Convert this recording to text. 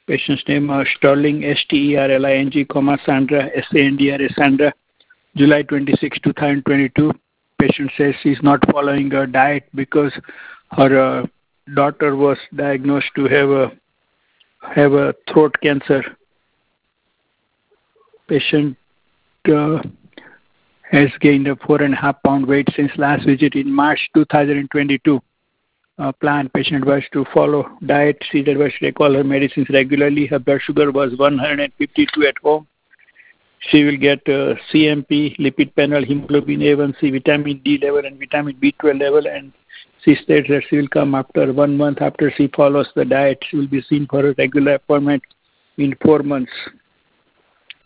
Patient's name Sterling, Sterling, Sandra, Sandra, Sandra, July 26, 2022. Patient says she's not following her diet because her daughter was diagnosed to have a throat cancer. Patient has gained a 4.5 pound weight since last visit in March 2022. Plan patient advised to follow diet. She's advised to take all her medicines regularly. Her blood sugar was 152 at home. She will get CMP, lipid panel, hemoglobin A1C, vitamin D level, and vitamin B12 level. And she states that she will come after 1 month after she follows the diet. She will be seen for a regular appointment in 4 months.